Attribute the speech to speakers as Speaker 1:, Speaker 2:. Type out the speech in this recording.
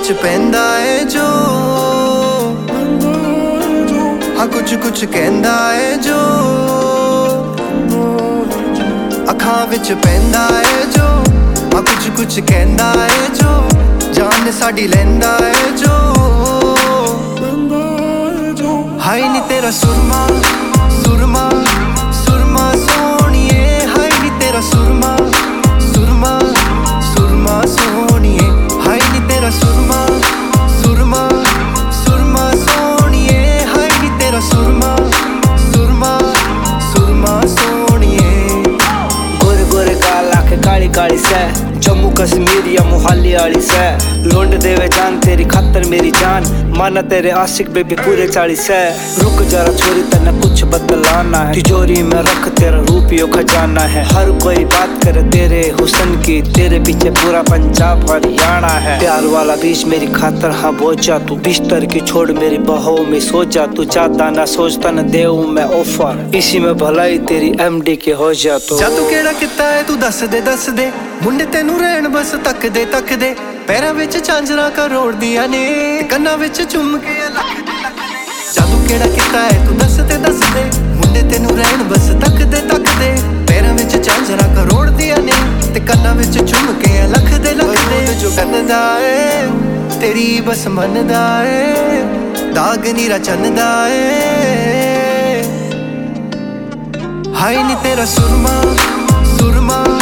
Speaker 1: विच पैंदा है जो, हाँ कुछ कुछ कहंदा है जो, अखां विच पैंदा है जो, हाँ कुछ कुछ कहंदा है जो, जान साडी लैंदा है जो, हाय नी तेरा सुरमा सुरमा सुरमा सोहणिए, हाय नी तेरा सुरमा सुरमा सुरमा सोहणिए, हाय नी तेरा सुरमा सुरमा सुरमा सोहणिए, हाय नी तेरा सुरमा सुरमा सुरमा सोहणिए।
Speaker 2: गोरे गोरे गाल आखे काली काली से, जम्मू कश्मीर या मोहाली वाली से, लोंड देवे जान तेरी खातर मेरी जान, माना तेरे आशिक बेबी पूरे 40 है। रुक जरा छोरी तने कुछ बदलाना है, तिजोरी में रख तेरा रूपियों खजाना है। हर कोई बात करे तेरे हुस्न की, तेरे पीछे पूरा पंजाब हरियाणा है। प्यार वाला बीच मेरी खातर हाँ बोझा तू, बिस्तर की छोड़ मेरी बहो में सो जा तू, ज्यादा ना सोचता न देऊं मैं ऑफर, इसी में भलाई तेरी MD के हो जा तू।
Speaker 1: जादू केड़ा किता है तू दस दे, मुंडे तेनू रहन बस तकदे तकदे, पैरां विच झांजरां करोड़ दियां ने, कन्नां विच झुमके लख दे लख दे। जादू केड़ा किता है तू दस दे, मुंडे तेनू रहन बस तकदे तकदे, पैरां विच झांजरां करोड़ दियां ने, ते कन्नां विच झुमके लख दे लख दे। जो करदा है तेरी बस मनदा है, दाग नीरा चन्नदा है, हाय नी तेरा सुरमा सुरमा